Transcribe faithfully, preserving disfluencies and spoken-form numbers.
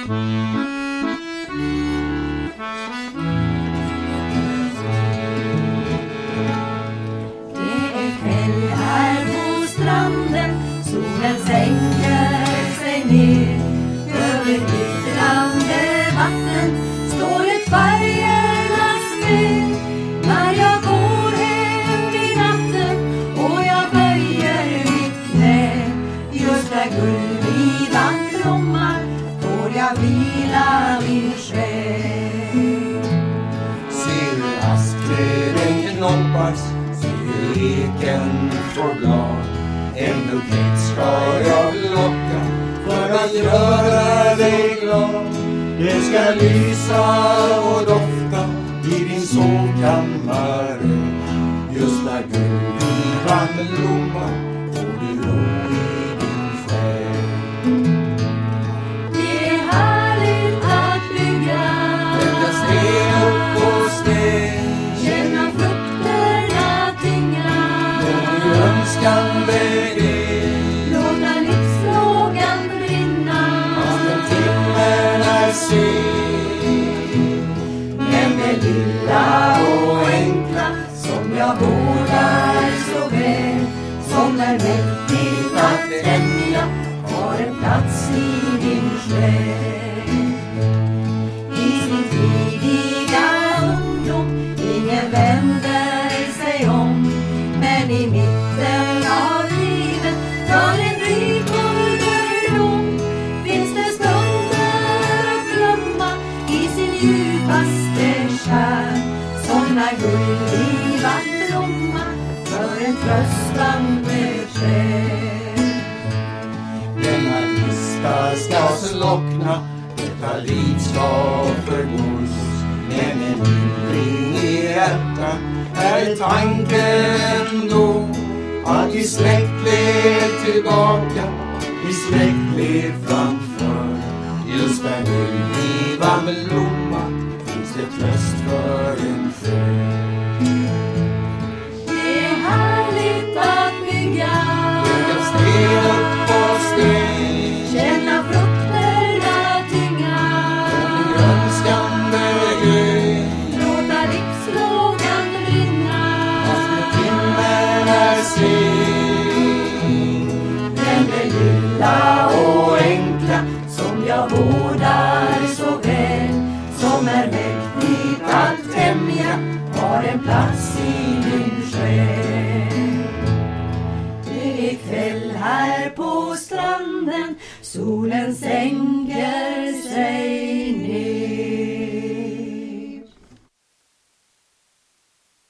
Solen sänker sig ner över glittrande vatten, står ett färgernas spel. När jag går hem i natten och jag böjer mitt knä, just där guldvivan blommar får jag vila min själ. Ser hur askträden knoppas, ser hur eken får blad. En bukett ska jag locka för att göra dig glad. Det ska lysa och dofta i din sovkammare. Just där guldvivan blommar får du ro i din själ. Det är härligt att bygga, lägga sten upp på sten, känna frukterna tynga, och önskan vägen. låta livslågan brinna. Fast en timme är sen, Men det lilla och enkla som jag vårdar så väl, som är mäktigt att tämja, har en plats i din själ. I sin tidiga ungdom ingen vänder sig om, men i mitten av livet för en rik ålderdom finns det stunder att glömma i sin djupaste kärn, som när guldvivan blommar för en tröstande själ. denna lista ska slockna, detta liv ska förgås. Men en undring i hjärtat är tanken då, att i släktled tillbaka, i släktled framför. Just där guldvivan blommar finns det tröst för en själ. Det är härligt att bygga, Lägga sten upp på sten, känna frukterna tynga, och önskan vägen. låta livslågan brinna. Fast när timmen är sen, Men det lilla och enkla som jag vårdar så väl, som är mäktigt att tämja, har en plats i min själ. Det är kväll här på stranden, solen sänker